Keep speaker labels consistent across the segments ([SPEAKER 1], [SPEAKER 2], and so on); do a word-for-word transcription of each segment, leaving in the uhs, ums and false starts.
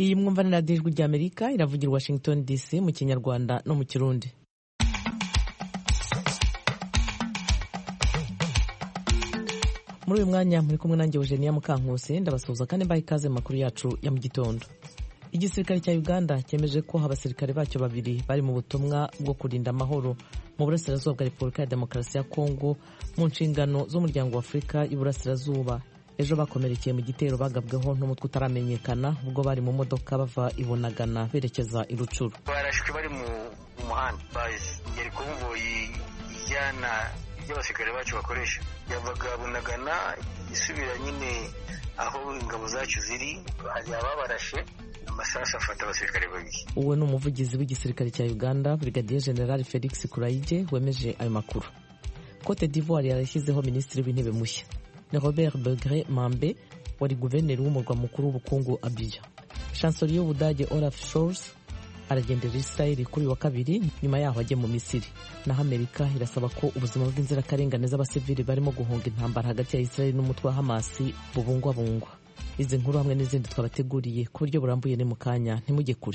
[SPEAKER 1] iyi mwumva na radiyo ijwi ry'Amerika iravugira Washington D C mu Kinyarwanda no mu Kirundi. Muri uyu mwanya muri kumwe nanjye Eugenia Mukankusi ndabasuhuza kandi mbaha ikaze mu makuru yacu ya mu gitondo. Igisirikare cya Uganda cyemeje ko abasirikare bacyo babiri bari mu butumwa bwo kurinda amahoro mu burasirazuba bwa Repubulika ya Demokarasi ya Kongo mu nshingano z'umuryango wa Afurika y'Iburasirazuba. Ejo bakomerekeye mu gitero bagabweho n'umutwe utaramenyekana ubwo bari mu modoka bava ibonagana berekeza i Rucuru.
[SPEAKER 2] Barashwe bari mu muhanda bazi ngeri konvoyi ijyana y'abasirikare bacu bakoresha yavaga bunagana isubira nyine aho ingabo zacu ziri, hari ababarashe amasasu afata abasirikare babiri.
[SPEAKER 1] Uwe ni umuvugizi w'igisirikare cya Uganda Brigadier General Felix Kuraije wemeje ayo makuru. Cote d'Ivoire yarashyizeho minisitiri w'intebe mushya ni Robert Begré Mambe wari guverineri w'umurwa mukuru w'ubukungu Abidjan. Chancelier y'Ubudage Olaf Scholz aragendera Israel kuri wa kabiri nyuma yaho ajye mu Misiri. Naho Amerika irasaba ko ubuzima bw'inzirakarengane z'abasivili barimo guhunga intambara hagati ya Israel n'umutwe wa Hamas bubungwabungwa. Izi nkuru hamwe n'izindi twabateguriye ku buryo burambuye ni mu kanya ntimujye kure.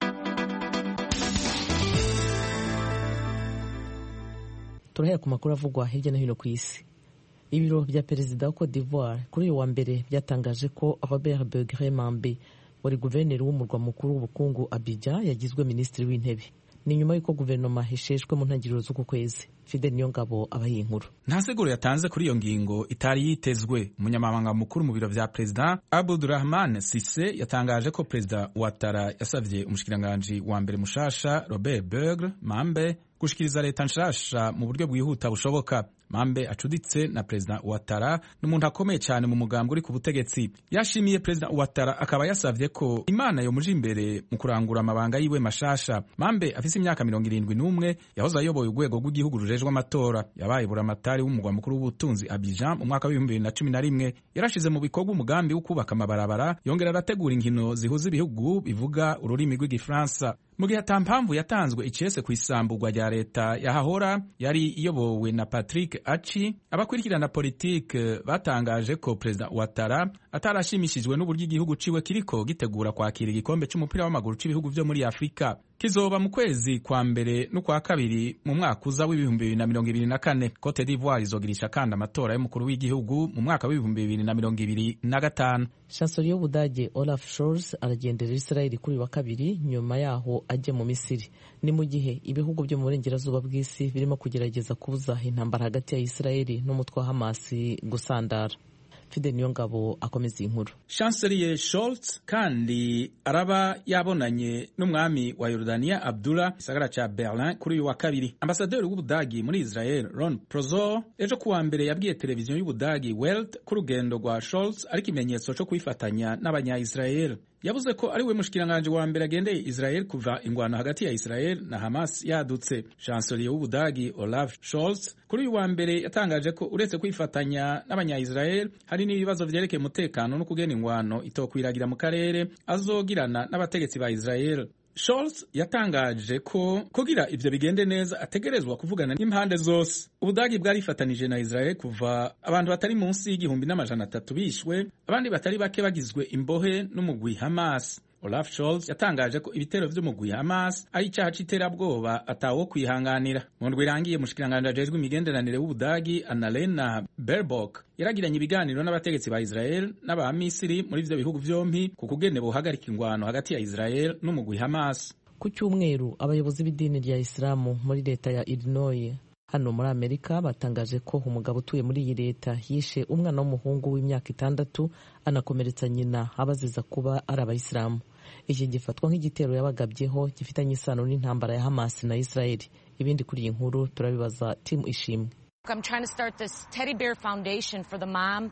[SPEAKER 1] Turahera ku makuru avugwa hirya no hino ku isi. Ibiro bya perezida wa Cote d'Ivoire kuri uyu wa mbere byatangaje ko Robert Begré Mambe wari guverineri w'umurwa mukuru w'ubukungu Abidjan yagizwe minisitiri w'intebe. Ni nyuma y'uko guverinoma hesheshwe mu ntangiriro z'uku kwezi. Fidel Niyongabo abaye inkuru.
[SPEAKER 3] Nta seguro yatanze kuri iyo ngingo itari yitezwe. Umunyamabanga mukuru mu biro vya perezida Abdurrahman Cissé yatangaje ko perezida Ouattara yasavye umushikiranganji wa mbere mushasha Robert Begré Mambe gushikiriza leta nshasha mu buryo bwihuta bushoboka. Mambe acuditse na perezida Ouattara n'umuntu akomeye cyane mu mugambi uri ku butegetsi. Yashimiye perezida Ouattara akaba yasavye ko Imana yo muje imbere mu kurangura amabanga yiwe mashasha. Mambe afise imyaka mirongo irindwi n'umwe yahoze ayoboye urwego rw'igihugu rujejwe amatora. Yabaye buramatari w'umugwa mukuru w'ubutunzi Abidjan mu mwaka w'ibihumbi bibiri na cumi na rimwe. Yarashize mu bikorwa umugambi wo kubaka amabarabara, yongera arategura inkino zihuza ibihugu bivuga ururimi rw'igifaransa. Mu gihe atampamvu yatanzwe icese ku isambugwa rya leta yahahora yari iyobowe na Patrick Achi, abakurikirana politike batangaje ko perezida Ouattara atarashimishijwe n'uburyo igihugu ciwe kiriko gitegura kwakira igikombe c'umupira w'amaguru c'ibihugu vyo muri Afrika. Kizoba mu kwezi kwa mbere no kwa kabiri mu mwaka uza w'ibihumbi bibiri na mirongo ibiri na kane. Cote d'Ivoire izogirisha kandi amatora y'umukuru w'igihugu mu mwaka w'ibihumbi bibiri na mirongo ibiri na gatanu.
[SPEAKER 1] Chancelier y'Ubudage Olaf Scholz aragendera Israel kuri wa kabiri nyuma yaho ajye mu Misiri. Ni mu gihe ibihugu byo mu burengerazuba bw'isi birimo kugerageza kubuza intambara hagati ya Israel n'umutwe wa Hamas gusandara. Fidel Niyongabo akomeza inkuru.
[SPEAKER 3] Chancelier Scholz kandi araba yabonanye n'umwami wa Yordania Abdullah isagara ca Berlin kuri uyu wa kabiri. Ambasaderi w'Ubudagi muri Israel Ron Prozor ejo kuwa mbere yabwiye televiziyo y'Ubudagi Welt ku rugendo rwa Scholz ari ikimenyetso cyo kwifatanya n'abanya-Israel. Yavuze ko ari we mushikiranganje wa mbere agendeye Israel kuva ingwano hagati ya Israel na Hamas yadutse. Chancelier w'Ubudagi Olaf Scholz kuri uyu wa mbere yatangaje ko uretse kwifatanya n'abanya-Israel hari n'ibibazo vyerekeye umutekano no kugena ingwano itokwiragira mu karere azogirana n'abategetsi ba Israel. Scholz yatangaje ko kugira ivyo bigende neza ategerezwa kuvugana n'impande zose. Ubudagi bwarifatanije na Israel kuva abantu batari munsi y'igihumbi n'amajana atatu bishwe, abandi batari bake bagizwe imbohe n'umugwi Hamas. Olaf Scholz yatangaje ko ibitero vy'umugwi Hamas ari icyaha c'iterabwoba atawo kwihanganira. Mu ndwi irangiye mushikiranganje ajejwe imigenderanire w'Ubudagi Annalena Baerbock yaragiranye ibiganiro n'abategetsi ba Israel n'abamisiri muri ivyo bihugu vyompi ku kugene bohagarika ingwano hagati ya Israel n'umugwi Hamas.
[SPEAKER 1] Ku cyumweru abayobozi b'idini rya Islamu muri leta ya Illinois hano muri Amerika batangaje ko umugabo utuye muri iyi leta yishe umwana w'umuhungu w'imyaka itandatu anakomeretsa nyina abaziza kuba ari abayisilamu. Iki gifatwa nk'igitero yabagabyeho gifitanye isano n'intambara ya Hamas na Israel. Ibindi kuri iyi nkuru turabibaza Tim Ishimwe.
[SPEAKER 4] I'm trying to start this teddy bear foundation for the mom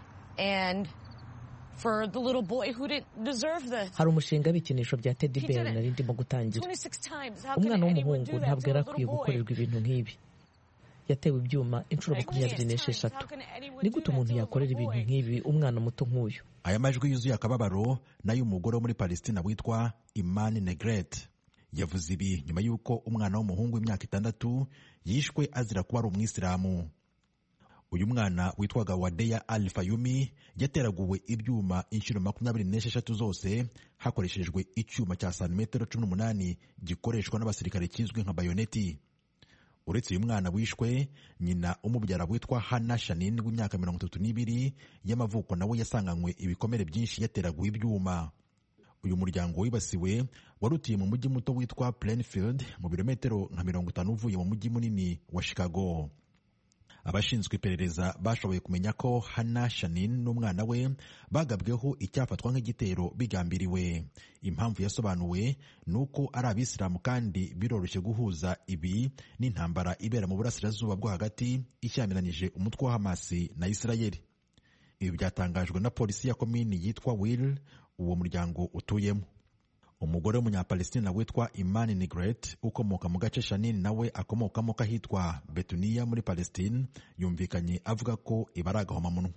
[SPEAKER 4] and for the little boy who didn't deserve this.
[SPEAKER 1] Hari umushinga w'ibikinisho bya teddy bear nari ndimo gutangira. Umwana w'umuhungu ntabwo yarakwiye gukorerwa ibintu nk'ibi. Yatewe ibyuma inshuro makumyabiri n'esheshatu. Ni gute umuntu yakorera ibintu nk'ibi umwana muto nk'uyu?
[SPEAKER 5] Aya majwi yuzuye akababaro nayo umugore wo muri Palestina witwa Imani Negret yavuze ibi nyuma y'uko umwana w'umuhungu w'imyaka itandatu yishwe azira kuba ari umwisilamu. uyu mwana witwaga Wadeya Al Fayumi yateraguwe ibyuma inshuro makumyabiri n'esheshatu zose hakoreshejwe icyuma cya santimetero cumi n'umunani gikoreshwa n'abasirikare kizwi nka bayoneti. Uretse uyu mwana wishwe, nyina umubyara witwa Hannah Shanin w'imyaka mirongo itatu n'ibiri y'amavuko nawe yasanganywe ibikomere byinshi yateraguwe ibyuma. Uyu muryango wibasiwe wari utuye mu mujyi muto witwa Plainfield mu birometero nka mirongo itanu uvuye mu mujyi munini wa Chicago. Abashinzwe iperereza bashoboye kumenya ko Hannah Shanin n'umwana we bagabweho icyafatwa nk'igitero bigambiriwe. Impamvu yasobanuwe nuko ari abisilamu kandi biroroshye guhuza ibi n'intambara ibera mu burasirazuba bwo hagati ishyamiranyije umutwe wa Hamas na Israeli. Ibi byatangajwe na polisi ya komini yitwa Will uwo muryango utuyemo. Umugore w'umunyapalestina witwa Imani Negret ukomoka mu gace Shanin nawe akomokamo kahitwa Betuniya muri Palestine yumvikanye avuga ko ibara agahomamunwa.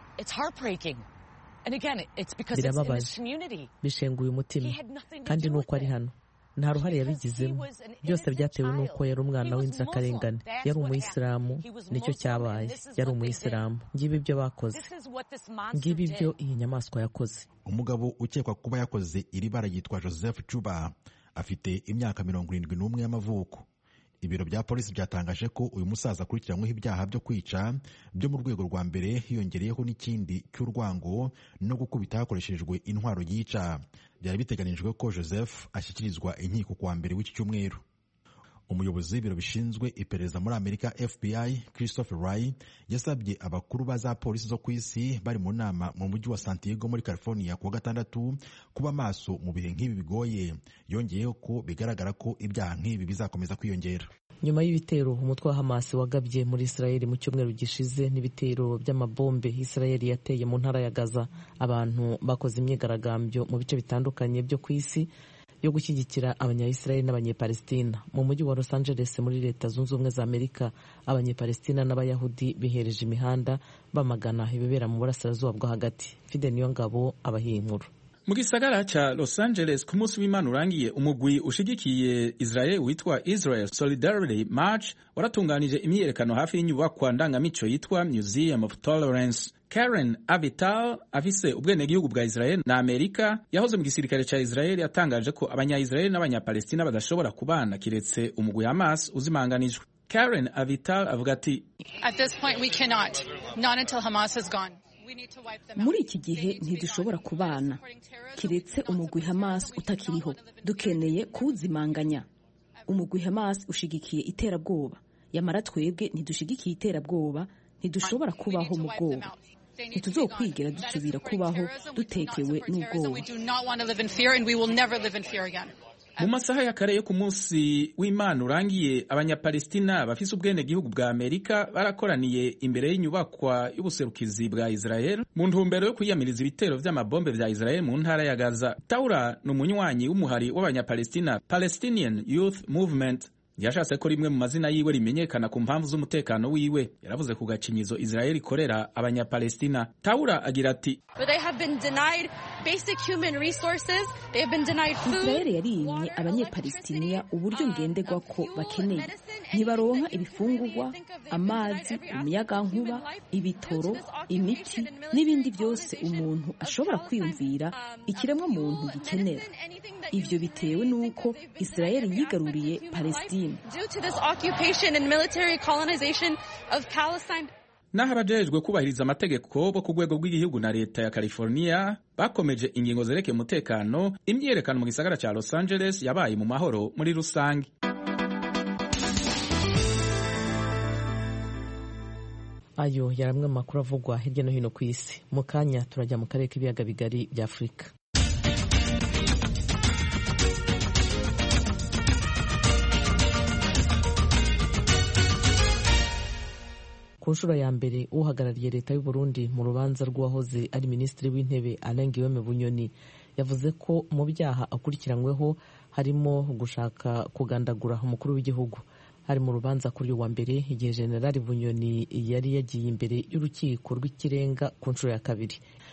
[SPEAKER 1] Birababaje, bishenguye umutima, kandi nuko ari hano nta ruhare yabigizemo. Byose byatewe n'uko yari umwana w'inzirakarengane, yari umuyisilamu, nicyo cyabaye, yari umuyisilamu. Ngibi ibyo bakoze, ngibi ibyo iyi nyamaswa yakoze.
[SPEAKER 5] Umugabo ukekwa kuba yakoze iri bara yitwa Joseph Chuba, afite imyaka mirongo irindwi n'umwe y'amavuko. Ibiro bya polisi byatangaje ko uyu musaza akurikiranyweho ibyaha byo kwica byo mu rwego rwa mbere, hiyongereyeho n'ikindi cy'urwango no gukubita hakoreshejwe intwaro yica. Byari biteganijwe ko Joseph ashyikirizwa inkiko kuwa mbere w'iki cyumweru. Umuyobozi w'ibiro bishinzwe iperereza muri Amerika F B I Christopher Wray yasabye abakuru ba za polisi zo ku isi bari mu nama mu mujyi wa San Diego muri California kuwa gatandatu kuba maso mu bihe nk'ibi bigoye. Yongeyeho ko bigaragara ko ibyaha nk'ibi bizakomeza kwiyongera.
[SPEAKER 1] Nyuma y'ibitero umutwe wa Hamas wagabye muri Israeli mu cyumweru gishize n'ibitero by'amabombe Israeli yateye mu ntara ya Gaza, abantu bakoze imyigaragambyo mu bice bitandukanye byo ku isi yo gushyigikira abanyayisiraheli n'abanyepalestina. Mu mujyi wa Los Angeles muri Leta Zunze Ubumwe za Amerika, abanyepalestina n'abayahudi bihereje imihanda bamagana ibibera mu burasirazuba bwo hagati. Fide Niyongabo abahiye inkuru.
[SPEAKER 3] Mu gisagara cha Los Angeles ku munsi w'Imana urangiye, umugwi ushigikiye Israel witwa Israel Solidarity March waratunganije imyiyerekano hafi y'inyubakwa ndangamico yitwa Museum of Tolerance. Karen Avital afise ubwenegihugu bwa Israel na Amerika yahoze mu gisirikare ca Israel yatangaje ko abanya-Israel n'abanya-Palestina badashobora kubana kiretse umugwi Hamas uzimanganijwe. Karen Avital avuga ati,
[SPEAKER 6] At this point we cannot, not until Hamas has gone.
[SPEAKER 7] Muri iki gihe ntidushobora kubana kiretse umugwi Hamas utakiriho. Dukeneye kuwuzimanganya. Umugwi Hamas ushigikiye iterabwoba, yamara twebwe ntidushigikiye iterabwoba, ntidushobora kubaho mu bwoba. Ntituzokwigera dusubira kubaho dutekewe n'ubwoba.
[SPEAKER 3] Mu masaha ya kare yo ku munsi w'Imana urangiye, abanyapalestina bafise ubwene gihugu bwa Amerika barakoraniye imbere y'inyubakwa y'ubuserukizi bwa Israel mu ntumbero yo kwiyamiriza ibitero vy'amabombe vya Israel mu ntara ya Gaza. Taura ni umunywanyi w'umuhari w'abanyapalestina Palestinian Youth Movement. Yashatse ko rimwe mu mazina yiwe rimenyekana ku mpamvu z'umutekano wiwe. Yaravuze ku gacinyizo Israel ikorera abanyapalestina. Taura agira ati,
[SPEAKER 7] Israel yarimye abanyepalestina uburyo ngenderwa ko bakeneye. Ntibaronka ibifungurwa, amazi, umuyagankuba, ibitoro, imiti n'ibindi byose umuntu ashobora kwiyumvira ikiremwa muntu gikenera. Ivyo bitewe nuko Israel yigaruriye Palestina.
[SPEAKER 3] Naho abajejwe kubahiriza amategeko bo ku rwego rw'igihugu na leta ya California bakomeje ingingo zerekeye umutekano, imyiyerekano mu gisagara ca Los Angeles yabaye mu mahoro muri rusange.
[SPEAKER 1] Ayo yaramwe mu makuru avugwa hirya no hino ku isi. Mu kanya turajya mu karere k'ibiyaga bigari bya Afurika. Ku nshuro ya mbere uhagarariye leta y'u Burundi mu rubanza rw'uwahoze ari minisitiri w'intebe Alain Guillaume Bunyoni yavuze ko mu byaha akurikiranyweho harimo gushaka kugandagura umukuru w'igihugu. Hari mu rubanza kuri uyu wa mbere igihe General Bunyoni yari yagiye imbere y'urukiko rw'ikirenga ku nshuro ya kabiri.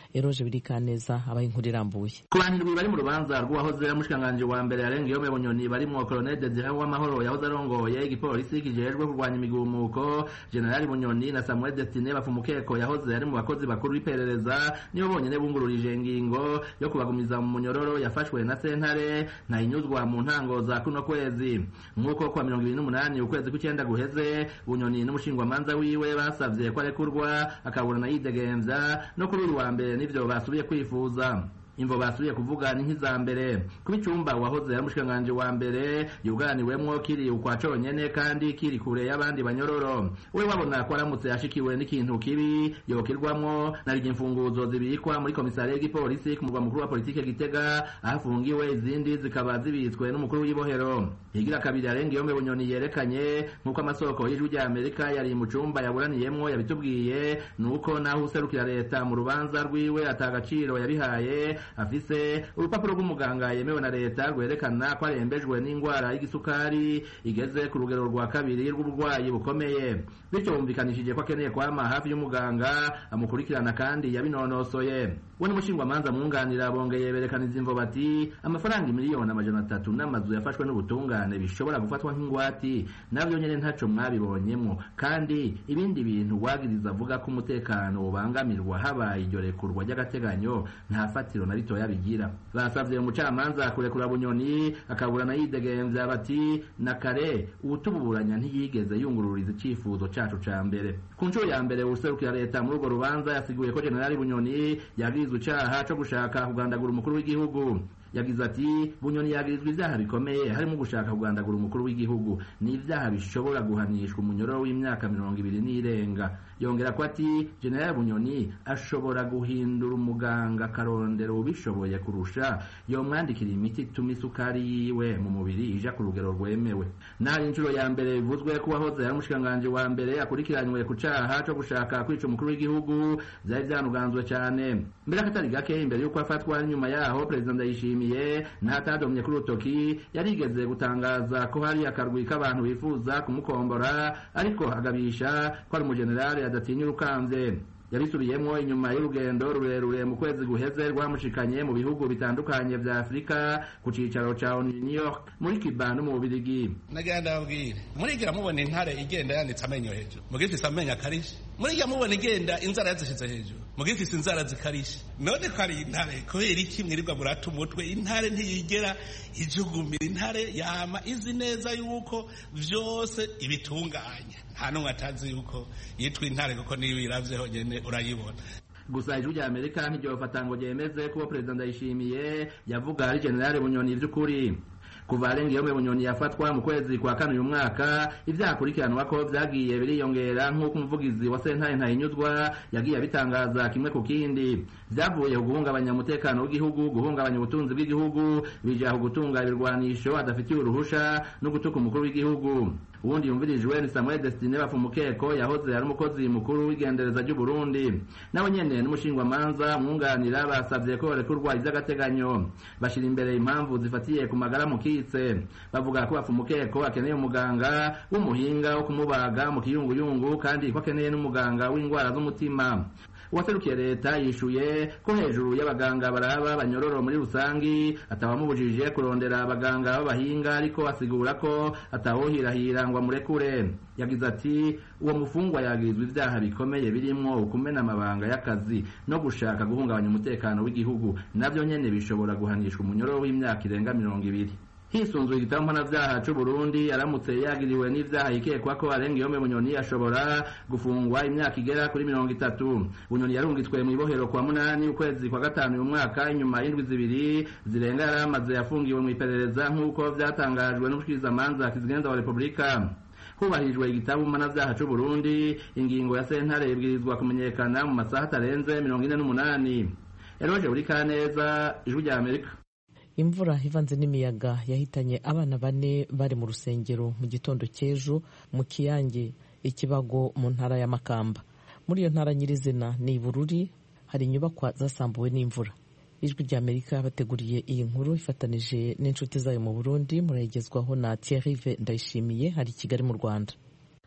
[SPEAKER 1] Eroje Birikaneza abaye inkuru irambuye.
[SPEAKER 8] Ku bantu bari mu rubanza rw'uwahoze ari umushikiranganji wa mbere Arengiyome Bunyoni barimwo Colonel Desire Uwamahoro yahoze arongoye igipolisi kijejwe kurwanya imigumuko, General Bunyoni na Samuel Destine Bafumukeko yahoze ari mu bakozi bakuru b'iperereza nibo bonyene bungururije ingingo yo kubagumiza mu munyororo yafashwe na sentare nta inyuzwa mu ntango za kuno kwezi. Nk'uko kwa mirongo ibiri n'umunani ukwezi kw'icyenda guheze, Bunyoni n'umushingwamanza wiwe basavye ko arekurwa akaburana yidegemvya, no kuri uyu wa mbere nivyo basubiye kwifuza. Imvo basubiye kuvuga ni nk'iza mbere kuba icumba wahoze ari umushikiranganji wa mbere yuganiwemwo kiri ukwa conyene kandi kiri kure y'abandi banyororo. We wabona ko aramutse yashikiwe n'ikintu kibi yokirwamwo narije imfunguzo zibikwa muri komisariya y'igipolisi ku murwa mukuru wa politike Gitega ahafungiwe, izindi zikaba zibitswe n'umukuru w'ibohero. Higira kabiri Arengiyome Bunyoni yerekanye nk'uko amasoko y'ijwi rya Amerika yari mu cumba yaburaniyemwo yabitubwiye, nuko naho userukira leta mu rubanza rwiwe atagaciro yabihaye afise urupapuro rw'umuganga yemewe na leta rwerekana ko arembejwe n'ingwara y'igisukari igeze ku rugero rwa kabiri rw'uburwayi bukomeye, bityo bumvikanishije ko akeneye kwama hafi y'umuganga amukurikirana kandi yabinonosoye. We n'umushingwamanza mwunganira bongeye berekaniza imvo bati amafaranga miliyoni amajana atatu n'amazu yafashwe n'ubutungane bishobora gufatwa nk'ingwati navyo nyene ntaco mwabibonyemwo, kandi ibindi bintu wagiriza avuga ko umutekano ubangamirwa habaye iryo rekurwa ry'agateganyo nta fatiro na ritoya bigira. Basavye umucamanza kurekura Bunyoni akaburana yidegemvya bati na kare utuburanya ntiyigeze yungururiza icifuzo cacu ca mbere. Ku nshuro ya mbere userukira leta muri urwo rubanza yasiguye ko General Bunyoni yagirizwe icaha co gushaka kugandagura umukuru w'igihugu. Yagize ati Bunyoni yagirizwe ivyaha bikomeye harimo gushaka kugandagura umukuru w'igihugu, ni ivyaha bishobora guhanishwa umunyororo w'imyaka mirongo ibiri n'irenga. Yongera ko ati General Bunyoni ashobora guhindura umuganga karondero ubishoboye kurusha yomwandikira imiti ituma isukari yiwe mu mubiri ija ku rugero rwemewe. Nari inshuro ya mbere bivuzwe ko wahoze ari umushikiranganji wa mbere akurikiranywe ku caha co gushaka kwica umukuru w'igihugu vyari vyanuganzwe cane. Mbere akatari gake imbere yuko afatwa nyuma yaho President Ndayishimiye ntatadomye kuri utoki yarigeze gutangaza ko hari akarwi k'abantu bifuza kumukombora, ariko agabisha ko ari umugenerali adatinya urukamvye. Yabisubiyemwo inyuma y'urugendo rurerure mu kwezi guheze rwamushikanye mu bihugu bitandukanye vya Afrika ku cicaro ca New York, muri Cuba no mu Bubiligi.
[SPEAKER 9] Nagenda babwire murigira mubona intare igenda yanitse amenyo hejuru mugifise amenyo akarishe, murigira mubona igenda inzara yazishize hejuru mugifise inzara zikarishe. None ko ari intare kubera iki mwirirwa murata umutwe? Intare ntiyigera ijugumira, intare yama izi neza yuko vyose ibitunganya, nta numwe atazi yuko yitwa intare kuko niyo iravyeho nyene urayibona.
[SPEAKER 8] Gusa ijwi rya Amerika ntiryofata ngo ryemeze ko Perezida Ndayishimiye yavuga ari General Bunyoni vy'ukuri. Kuva Arengiyome Bunyoni yafatwa mu kwezi kwa kane uyu mwaka, ivyakurikiranwa ko vyagiye biriyongera nk'uko umuvugizi wa sentare Ntahinyuzwa yagiye abitangaza kimwe ku kindi. Vyavuye guhungabanya umutekano w'igihugu, guhungabanya ubutunzi bw'igihugu, bija gutunga ibirwanisho adafitiye uruhusha no gutuka umukuru w'igihugu. Uwundi yumvirijwe ni Samuel Destine Bafumukeko yahoze ari umukozi mukuru w'igendereza ry'u Burundi. Nawe nyene n'umushingwamanza mwunganira basavye ko rekurwa ivy'agateganyo, bashira imbere impamvu zifatiye ku magara mukitse. Bavuga ko Bafumukeko akeneye umuganga w'umuhinga wo kumubaga mu kiyunguyungu kandi ko akeneye n'umuganga w'ingwara z'umutima. Uwaserukiye leta yishuye ko hejuru y'abaganga baraba banyororo muri rusangi atawamubujije kurondera abaganga b'abahinga, ariko asigura ko atawohirahira ngo amurekure. Yagize ati uwo mufungwa yagirizwa ivyaha bikomeye birimwo ukumena amabanga y'akazi no gushaka guhungabanya umutekano w'igihugu, navyo nyene bishobora guhanishwa umunyororo w'imyaka irenga mirongo ibiri. Hisunzwe igitabo mpanavyaha c'u Burundi, aramutse yagiriwe n'ivyaha yikekwa ko Arengiyome Bunyoni ashobora gufungwa imyaka igera kuri mirongo itatu. Bunyoni yarungitswe mu ibohero kwa munani ukwezi kwa gatanu uyu mwaka, inyuma y'indwi zibiri zirenga yaramaze yafungiwe mu iperereza nk'uko vyatangajwe n'umushikirizamanza Kizigenza wa Republika. Hubahirijwe igitabo mpanavyaha c'u Burundi, ingingo ya sentare ibwirizwa kumenyekana mu masaha atarenze mirongo ine n'umunani. Eroje Burikaneza, Ijwi rya Amerika.
[SPEAKER 1] Imvura ivanze n'imiyaga yahitanye abana bane bari mu rusengero mu gitondo cy'ejo mu Kiyange Ikibago mu ntara ya Makamba. Muri iyo ntara nyirizina ni Bururi hari inyubakwa zasambuwe n'imvura. Ijwi rya Amerika bateguriye iyi nkuru ifatanije n'inshuti zayo mu Burundi, murayigezwaho na Thierry Ndayishimiye hari Kigali mu Rwanda.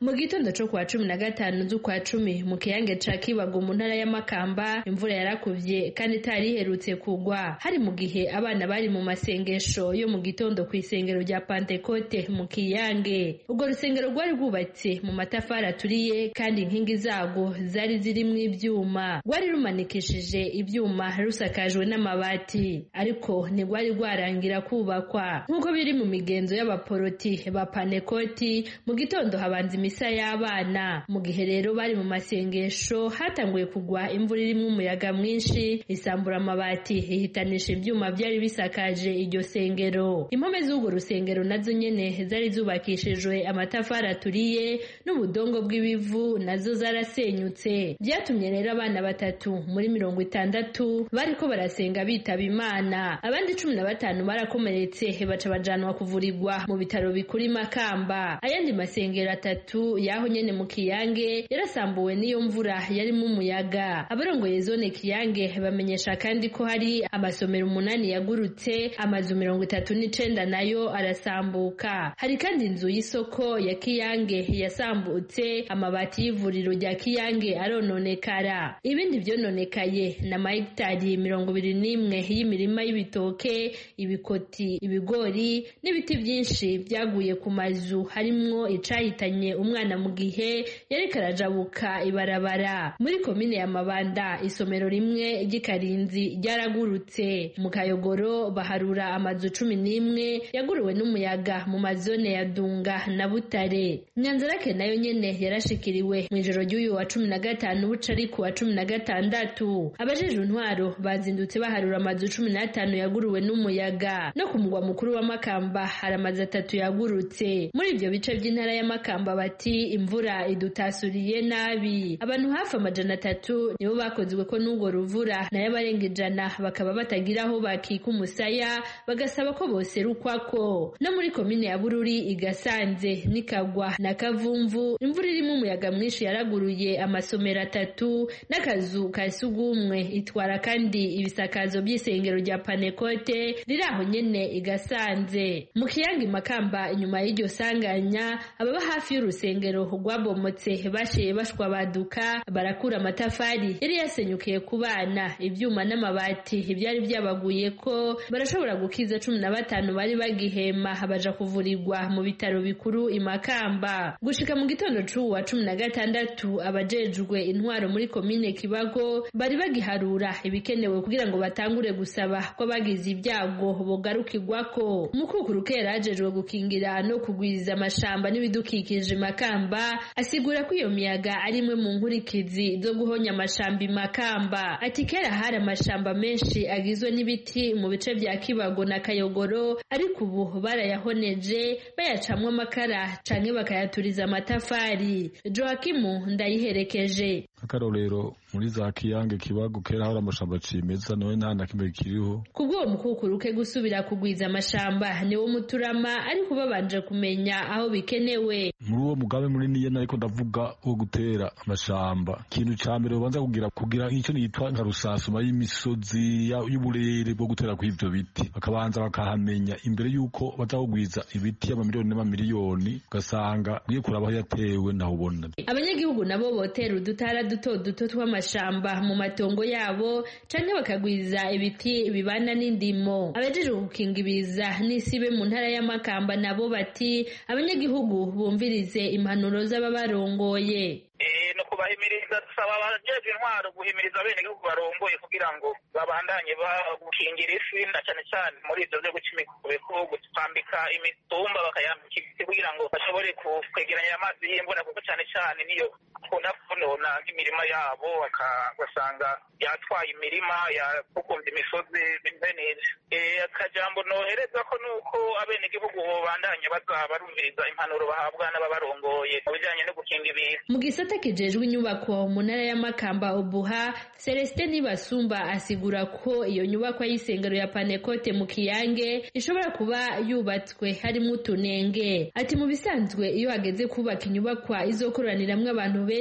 [SPEAKER 10] mu gitondo cyo kwa cumi na gatanu z'ukwa cumi mu kiyange ca Kibago mu ntara ya Makamba imvura yarakuvye kandi itari iherutse kugwa hari mu gihe abana bari mu masengesho yo mu gitondo ku isengero rya Pentecote mu kiyange. Ubwo rusengero rwari rwubatse mu matafari aturiye kandi inkingi zago zari zirimwo ivyuma, rwari rumanikishije ivyuma rusakajwe n'amabati ariko ntigwari rwarangira kubakwa nk'uko biri mu migenzo y'abaporoti ba Pentecote. Mu gitondo habanza imisa y'abana, mu gihe rero bari mu masengesho hatanguye kugwa imvura irimwo umuyaga mwinshi isambura amabati ihitanisha ivyuma byari bisakaje iryo sengero. Impome z'urwo rusengero nazo nyene zari zubakishijwe amatafari aturiye n'ubudongo bw'ibivu nazo zarasenyutse. Byatumye rero abana batatu muri mirongo itandatu bariko barasenga bitaba Imana, abandi cumi na batanu barakomeretse baca bajanwa kuvurirwa mu bitaro bikuru Makamba. Ayandi masengero atatu yaho nyene mu Kiyange yarasambuwe n'iyo mvura yarimo umuyaga. Abarongoye zone Kiyange bamenyesha kandi ko hari amasomero umunani yagurutse, amazu mirongo itatu n'icenda nayo arasambuka. Hari kandi inzu y'isoko ya Kiyange yasambutse, amabati y'ivuriro rya Kiyange arononekara. Ibindi vyononekaye na mahegitari mirongo ibiri n'imwe y'imirima y'ibitoke, ibikoti, ibigori n'ibiti vyinshi vyaguye ku mazu, harimwo icahitanye umwana mu gihe yariko arajabuka ibarabara. Muri komine ya Mabanda isomero rimwe ry'Ikarinzi ryaragurutse. Mu Kayogoro baharura amazu cumi n'imwe yaguruwe n'umuyaga mu mazone ya Dunga na Butare. Nyanzarake nayo nyene yarashikiriwe mu ijoro ry'uyu wa cumi na gatanu buca ari ku wa cumi na gatandatu. Abajejwe intwaro bazindutse baharura amazu cumi n'atanu yaguruwe n'umuyaga. No ku mugwa mukuru wa Makamba hari amazu atatu yagurutse. Muri ivyo bice by'intara ya Makamba bati imvura idutasuriye nabi. Abantu hafi amajana atatu nibo bakozwe ko n'urwo ruvura, nayo abarenga ijana bakaba batagira aho bakika umusaya, bagasaba ko bose rukwako. No muri komine ya Bururi, Igasanze, Nikagwa na Kavumvu imvura irimo umuyaga mwinshi yaraguruye amasomero atatu n'akazu ka sugumwe, itwara kandi ibisakazo by'isengero rya Pentecote riri aho nyene Igasanze. Mu Kiyange Makamba inyuma y'iryo sanganya ababa hafi y'urusengero rwabomotse bashiye bashwa baduka barakura amatafari yari yasenyukiye ku bana, ivyuma n'amabati ibyari byabaguye ko barashobora gukiza cumi na batanu bari bagihema baja kuvurirwa mu bitaro bikuru Imakamba. Gushika mu gitondo c'uwa cumi na gatandatu abajejwe intwaro muri komine Kibago bari bagiharura ibikenewe kugira ngo batangure gusaba ko bagize ibyago bogarukirwako. Umukukuruke yarajejwe gukingira no kugwiza amashamba n'ibidukikije Makamba asigura ko iyo miyaga ari imwe mu nkurikizi zo guhonya amashamba Makamba. Ati kera hari amashamba menshi agizwe n'ibiti mu bice vya Kibago na Kayogoro, ariko ubu barayahoneje bayacamwa amakara canke bakayaturiza amatafari. Joakimu Ndayiherekeje.
[SPEAKER 11] Akarorero muri za Kiyange Kibago kera hari amashamba cimeza none nta na kimwe kiriho.
[SPEAKER 10] Kubwo mukukuruke gusubira kugwiza amashamba niwo muturama ariko babanje kumenya aho bikenewe.
[SPEAKER 11] Muri uwo mugabe muri niye nariko ndavuga wo gutera amashamba, ikintu ca mbere ubanza kugira kugira icyo nitwa nka rusasuma y'imisozi y'uburere bwo gutera ku ivyo biti, bakabanza bakahamenya imbere yuko bazahugwiza ibiti y'amamiliyoni n'amamiliyoni, ugasanga ugiye kuraba aho yatewe naho ubona.
[SPEAKER 10] Abanyagihugu nabo botera udutara duto duto tw'amashamba mu matongo yabo canke bakagwiza ibiti bibana n'indimo. Abajejwe gukinga ibiza n'isibe mu ntara ya Makamba nabo bati abanyagihugu bumvirize impanuro z'ababarongoye.
[SPEAKER 12] Eh no kubahimiriza, dusaba abajejwe intwaro guhimiriza abenegihugu barongoye kugira ngo babandanye bagukingira isi, na cane cane muri ivyo vyo guca imikobeko, gutambika imitumba bakayambika ibiti kugira ngo bashobore kwegeranya amazi y'imvura, kuko cane cane niyo akunda konona nk'imirima yabo bagasanga yatwaye imirima yakukumva imisozi bene ivyo. Eh akajambo nohereza ko nuko abenegihugu bandanye baza barumviriza impanuro bahabwa n'ababarongoye mu bijanye no gukinga ibiza.
[SPEAKER 10] Mu gisata kijejwe inyubako mu ntara ya Makamba Obuha, Celestin Nibasumba asigura ko iyo nyubako y'isengero ya Pentecote mu Kiyange ishobora kuba yubatswe harimo utunenge. Ati mu bisanzwe iyo hageze kubaka inyubakwa izokoraniramwe abantu benshi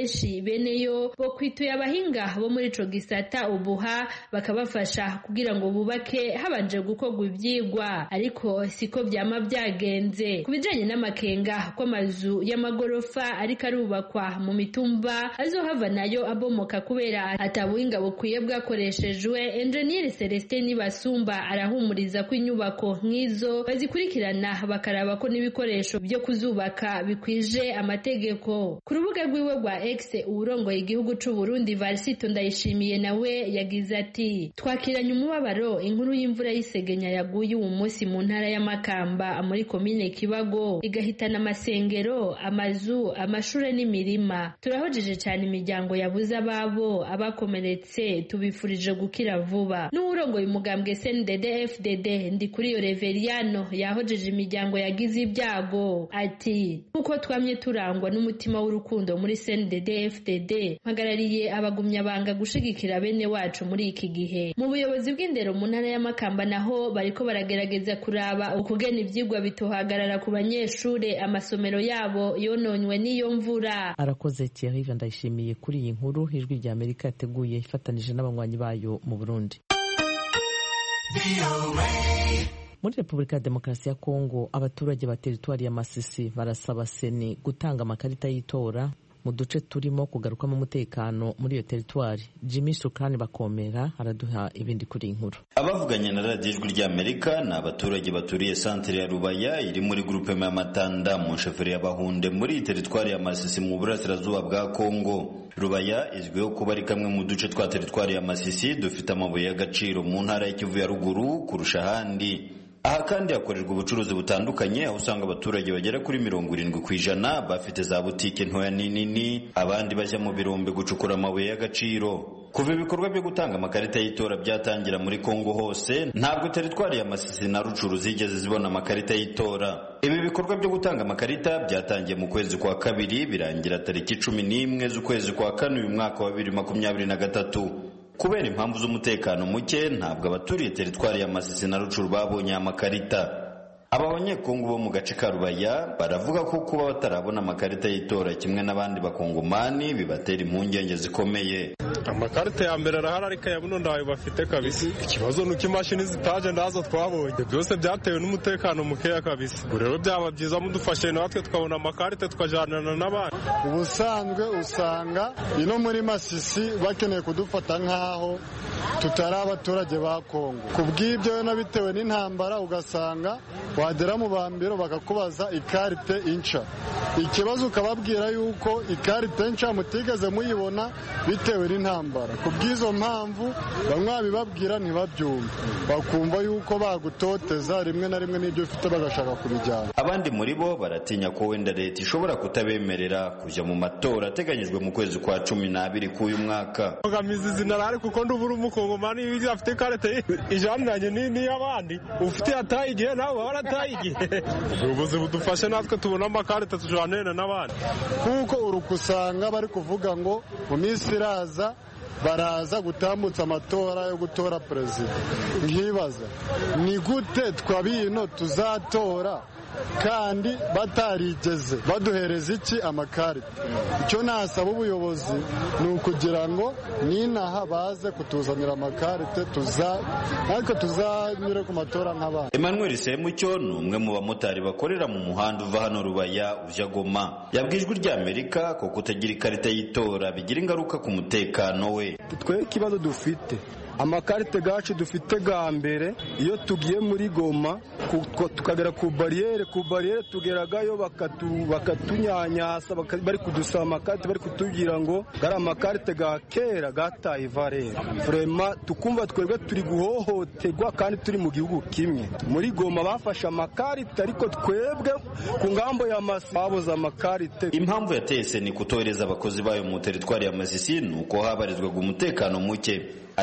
[SPEAKER 10] benshi beneyo bo kwituye abahinga bo muri ico gisata ubuha bakabafasha kugira ngo bubake habanje gukorwa ivyigwa, ariko siko vyama vyagenze. Kubijanye n'amakenga ko amazu y'amagorofa ariko arubakwa mu mitumba azohava nayo abomoka kubera atabuhinga bukwiye bwakoreshejwe, Engineer Celestin Nibasumba arahumuriza ko inyubako nk'izo bazikurikirana bakaraba ko n'ibikoresho byo kuzubaka bikwije amategeko. Ku rubuga rwiwe rwa X uwurongoye igihugu c'u Burundi Varisito Ndayishimiye nawe yagize ati twakiranye umubabaro inkuru y'imvura y'isegenya yaguye uwo munsi mu ntara ya Makamba muri komine Kibago igahitana amasengero, amazu, amashure n'imirima. Turahojeje cyane imiryango yabuze ababo, abakomeretse tubifurije gukira vuba. N'uwurongoye umugambwe C N D D F D D ndi kuri iyo Reveriano yahojeje imiryango yagize ibyago ati uko twamye turangwa n'umutima w'urukundo muri C N D D F D D mpagarariye abagumya banga gushigikira bene wacu muri iki gihe. Mu buyobozi bw'indero mu ntara ya Makamba naho bariko baragerageza kuraba ukugena ivyigwa bitohagarara ku banyeshure amasomero yabo yononywe n'iyo mvura.
[SPEAKER 1] Arakoze Thierry Ndayishimiye kuri iyi nkuru ijwi rya Amerika yateguye ifatanije n'abanywanyi bayo mu Burundi. Muri Repubulika ya Demokarasi ya Kongo abaturage ba teritwari ya Masisi barasaba seni gutanga amakarita y'itora mu duce turimo kugarukamo umutekano muri iyo teritwari. Jimmy Sukani Bakomera araduha ibindi kuri inkuru.
[SPEAKER 13] Abavuganye na Radio Ijwi rya Amerika ni abaturage baturiye santere ya Rubaya iri muri groupe ya Matanda mu sheferi ya Bahunde muri teritwari ya Masisi mu burasirazuba bwa Kongo. Rubaya izwiho kuba ari kamwe mu duce twa teritwari ya Masisi dufite amabuye y'agaciro mu ntara y'Ikivu ya ruguru kurusha ahandi. Aha kandi hakorerwa ubucuruzi butandukanye aho usanga abaturage bagera kuri mirongo irindwi ku ijana bafite za butike ntoya n'inini, abandi bajya mu birombe gucukura amabuye y'agaciro. Kuva ibikorwa byo gutanga amakarita y'itora byatangira muri Kongo hose, ntabwo teritwari ya Masisi na Rucuru zigeze zibona amakarita y'itora. Ibi bikorwa byo gutanga amakarita byatangiye mu kwezi kwa kabiri birangira tariki cumi n'imwe z'ukwezi kwa kane uyu mwaka wa bibiri makumyabiri na gatatu. Kubera impamvu z'umutekano muke ntabwo abaturiye teritwari ya Masisi na Rucuru babonye amakarita. Aba banyekongo bo mu gace ka Rubaya baravuga ko kuba batarabona amakarita y'itora kimwe n'abandi bakongomani bibatera impungenge zikomeye.
[SPEAKER 14] Amakarita ya mbere arahari ariko ya buno ndayo bafite kabisa. Ikibazo nuko imashini zitaje ndazo twabonye. Byose byatewe n'umutekano mukeya kabisa. Rero byaba byiza mudufashe natwe tukabona amakarita tukajanana n'abandi.
[SPEAKER 15] Ubusanzwe usanga ino muri Masisi bakeneye kudufata nkaho tutari abaturage ba Kongo. Kubw'ibyo nabitewe n'intambara ugasanga wagera mu bambiro bakakubaza ikarite inca. Ikibazo ukababwira yuko ikarite inca mutigeze muyibona bitewe n'intambara. Kubw'izo mpamvu bamwe bibabwira ntibabyumva, bakumva yuko bagutoteza rimwe na rimwe n'ibyo ufite bagashaka kubijyana.
[SPEAKER 13] Abandi muri bo baratinya ko wenda leta ishobora kutabemerera kujya mu matora ateganyijwe mu kwezi kwa cumi n'abiri k'uyu mwaka.
[SPEAKER 14] Ngamizi zinarari kuko ndubura umukongomani iyo afite ikarite ijaniranye n'iy'abandi ufite ataye igihe nawe warataye igihe. Ubuyobozi budufashe natwe tubona amakarita tujanene n'abandi.
[SPEAKER 15] Kuko urukusanga bari kuvuga ngo mu minsi iraza baraza gutambutsa amatora yo gutora perezida. Nkibaza ni gute twabino tuzatora kandi batarigeze baduhereza iki amakarita? Icyo nasaba ubuyobozi ni ukugira ngo ninaha baze kutuzanira amakarita tuza ariko tuzanyure ku matora nk'abandi.
[SPEAKER 13] Emmanuel Semucyo ni umwe mu bamotari bakorera mu muhanda uva hano Rubaya uja Goma. Yabwijwe rya Amerika ko kutagira ikarita y'itora bigira ingaruka ku mutekano we.
[SPEAKER 16] Twe kibazo dufite amakarite gacu dufite ga mbere iyo tugiye muri Goma tukagera ku barriere ku barriere tugeragayo bakatu bakatunyanyasa bari kudusaba amakarite bari kutugira ngo gara amakarite ga kera gataye valeur. Vraiment tukumva twebwe turi guhohoterwa kandi turi mu gihugu kimwe. Muri Goma bafashe amakarite ariko twebwe ku ngambo ya Masisi babuze amakarite.
[SPEAKER 13] Impamvu yatese ni kutohereza abakozi bayo mu teritwari ya Masisi nuko habarizwaga umutekano muke, ariko urubyiruko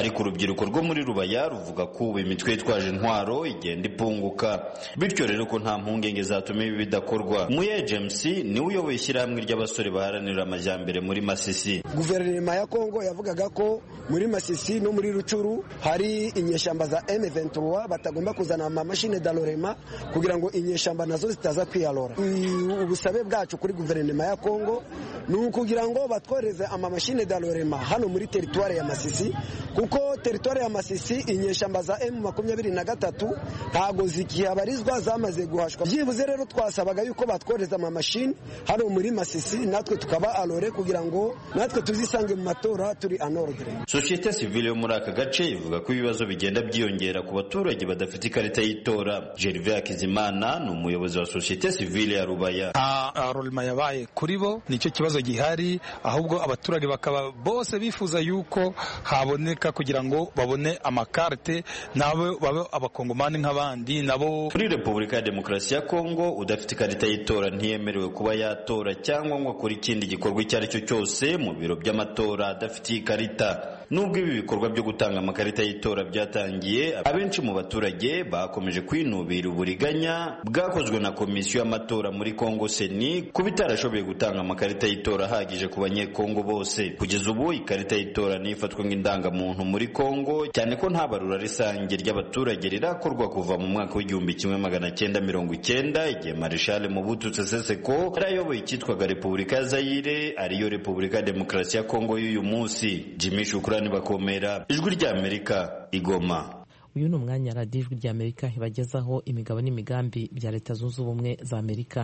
[SPEAKER 13] urubyiruko rwo muri Rubaya ruvuga ko ubu imitwe yitwaje intwaro igenda ipunguka, bityo rero ko nta mpungenge zatuma ibi bidakorwa. Muye James ni uyoboye ishyirahamwe ry'abasore baharanira amajyambere muri Masisi.
[SPEAKER 17] Guverinoma ya Kongo yavugaga ko muri Masisi no muri Rucuru hari inyeshamba za M vingt-trois batagomba kuzana amamashine d'alorema kugira ngo inyeshamba nazo zitaza kwiyalora. Ubusabe bwacu kuri guverinoma ya Kongo ni ukugira ngo batworeze amamashine d'alorema hano muri teritware ya Masisi, kuko teritware ya Masisi inyeshamba za M makumyabiri na gatatu ntago zikihabarizwa, zamaze guhashwa. Byibuze rero twasabaga yuko batworeza amamashine hano muri Masisi natwe tukaba alore kugira ngo natwe tuzisange mu matora turi anordre.
[SPEAKER 13] Societe civile yo muri aka gace ivuga ko ibibazo bigenda byiyongera ku baturage badafite ikarita y'itora. Gervais Hakizimana ni umuyobozi wa Societe civile ya Rubaya.
[SPEAKER 18] Arolma yabaye kuri bo nicyo kibazo gihari, ahubwo abaturage bakaba bose bifuza yuko haboneka kugira ngo babone amakarte nabo babe abakongomani nk'abandi nabo.
[SPEAKER 13] Muri Repubulika ya Demokarasi ya Kongo udafite ikarita y'itora ntiyemerewe kuba yatora cyangwa ngo akora ikindi gikorwa icyo ari cyo cyose mu biro by'amatora adafite ikarita. Nubwo ibi bikorwa byo gutanga amakarita y'itora byatangiye, abenshi mu baturage bakomeje kwinubira uburiganya bwakozwe na komisiyo y'amatora muri Kongo Seni kuba itarashoboye gutanga amakarita y'itora ahagije ku banyekongo bose. Kugeza ubu ikarita y'itora nifatwa nk'indangamuntu muri Kongo, cyane ko nta barura rusange ry'abaturage rirakorwa kuva mu mwaka w'igihumbi kimwe magana cyenda mirongo icyenda igihe Marshal Mobutu Sese Seko yarayoboye icyitwaga Repubulika ya Zaire, ariyo Repubulika ya Demokarasi ya Kongo y'uyu munsi. Jimmy Shukrani Bakomera, Ijwi ry'Amerika, Igoma.
[SPEAKER 1] Uyu ni umwanya radiyo Ijwi ry'Amerika ibagezaho imigabo n'imigambi bya Leta Zunze Ubumwe za Amerika.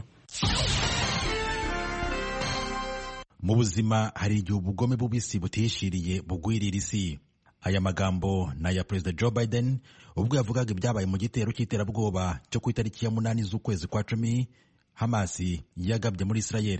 [SPEAKER 5] Mu buzima hari igihe ubugome bubisi butishiriye bugwirira isi. Aya magambo na ya Perezida Joe Biden ubwo yavugaga ibyabaye mu gitero cy'iterabwoba cyo ku itariki ya munani z'ukwezi kwa cumi Hamasi yagabye muri Israel.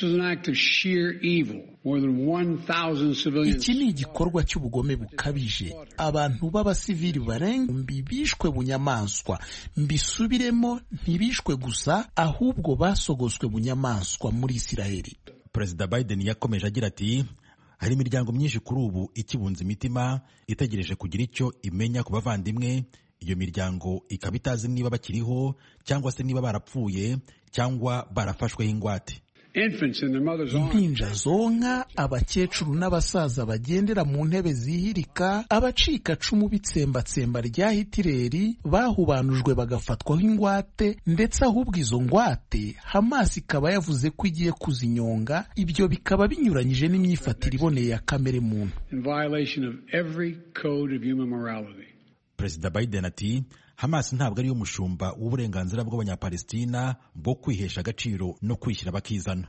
[SPEAKER 19] Iki ni igikorwa cy'ubugome bukabije. Abantu b'abasivili barenga bishwe bunyamaswa. Mbisubiremo, ntibishwe gusa ahubwo basogoswe bunyamaswa muri Isiraheli.
[SPEAKER 5] Perezida Biden yakomeje agira ati, hari imiryango myinshi kuri ubu ikibunza imitima itegereje kugira icyo imenya ku bavandimwe. Iyo miryango ikaba itazi niba bakiriho cyangwa se niba barapfuye cyangwa barafashweho ingwate.
[SPEAKER 19] Impinja zonka, abakecuru n'abasaza bagendera mu ntebe zihirika, abacika cumu bitsembatsemba rya Hitireri bahubanujwe bagafatwaho ingwate, ndetse ahubwo izo ngwate Hamas ikaba yavuze ko igiye kuzinyonga. Ibyo bikaba binyuranyije n'imyifatire iboneye ya kamere muntu.
[SPEAKER 5] Perezida Biden ati, Hamas ntabwo ariyo mushumba w'uburenganzira bw'abanyapalestina bwo kwihesha agaciro no kwishyira bakizana.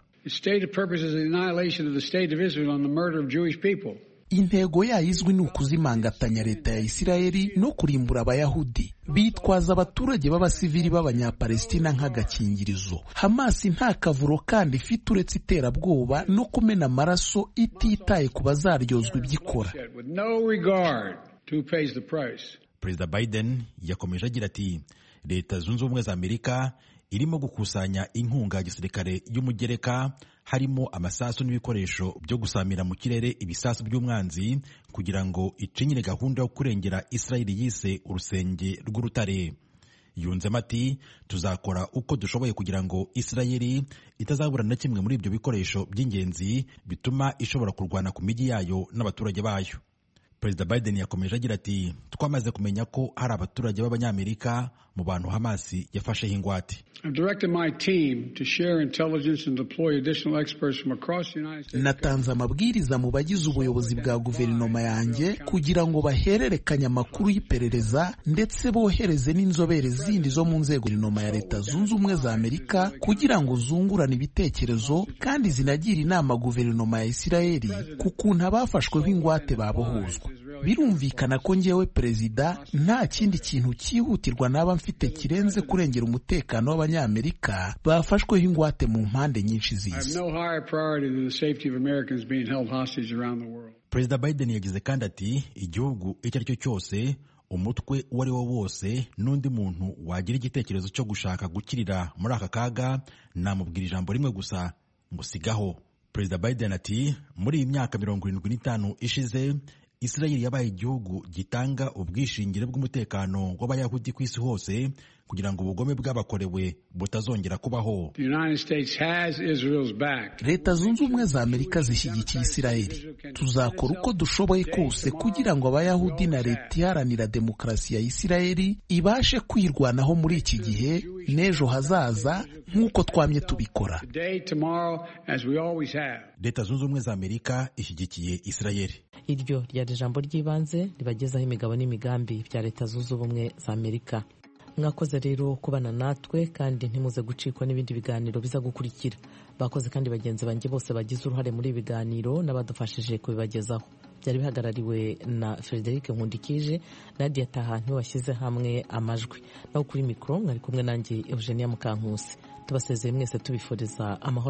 [SPEAKER 19] Intego yayo izwi ni ukuzimangatanya leta ya Isiraheli no kurimbura Abayahudi. Bitwaza abaturage b'abasivili b'abanyapalestina nk'agakingirizo. Hamas nta kavuro kandi ifite uretse iterabwoba no kumena amaraso ititaye ku bazaryozwa ibyikora.
[SPEAKER 5] Perezida Biden yakomeje agira ati, Leta Zunze Ubumwe za Amerika irimo gukusanya inkunga ya gisirikare y'umugereka, harimo amasasu n'ibikoresho byo gusamira mu kirere ibisasu by'umwanzi kugira ngo icinyire gahunda yo kurengera Israeli yise urusenge rw'urutare. Yunzemo ati, tuzakora uko dushoboye kugira ngo Israeli itazabura na kimwe muri ibyo bikoresho by'ingenzi bituma ishobora kurwana ku migi yayo n'abaturage bayo. Perezida Biden yakomeje agira ati, twamaze kumenya ko hari abaturage b'Abanyamerika mu bantu Hamas yafasheho ingwate.
[SPEAKER 19] Natanze amabwiriza mu bagize ubuyobozi bwa guverinoma yanjye kugira ngo bahererekanye amakuru y'iperereza ndetse bohereze n'inzobere zindi zo mu nzego guverinoma ya Leta Zunze Ubumwe za Amerika kugira ngo zungurane ibitekerezo kandi zinagira inama guverinoma ya Isiraheli ku kuntu abafashweho ingwate babohozwa. Birumvikana ko njyewe perezida nta kindi kintu cyihutirwa naba mfite kirenze kurengera umutekano w'Abanyamerika bafashweho ingwate mu mpande nyinshi z'isi.
[SPEAKER 5] Perezida Biden yagize kandi ati, igihugu icyo ari cyo cyose, umutwe uwo ari wo wose n'undi muntu wagira igitekerezo cyo gushaka gukirira muri aka kaga, namubwira ijambo rimwe gusa ngo sigaho. Perezida Biden ati, muri iyi myaka mirongo irindwi n'itanu ishize Israel yabaye igihugu gitanga ubwishingire bw'umutekano w'abayahudi ku isi hose kugira ngo ubugome bw'abakorewe butazongera kubaho.
[SPEAKER 19] Leta zunze ubumwe za Amerika zishyigikiye Isiraheli. Tuzakora uko dushoboye kose kugira ngo abayahudi na leta iharanira demokarasi ya Isiraheli ibashe kwirwanaho muri iki gihe n'ejo hazaza nk'uko twamye tubikora.
[SPEAKER 5] Leta zunze ubumwe za Amerika ishyigikiye Isiraheli.
[SPEAKER 1] Iryo ryari ijambo ry'ibanze ribagezaho imigabo n'imigambi bya Leta zunze ubumwe za Amerika. Mwakoze rero kubana natwe kandi ntimuze gucikwa n'ibindi biganiro biza gukurikira. Bakoze kandi bagenzi banjye bose bagize uruhare muri ibi biganiro n'abadufashije kubibagezaho. Byari bihagarariwe na Frederic Nkundikije, Nadia Tahantu washyize hamwe amajwi. Naho kuri mikro mwari kumwe nanjye Eugenia Mukankusi. Tubasezeye mwese tubifuriza amahoro.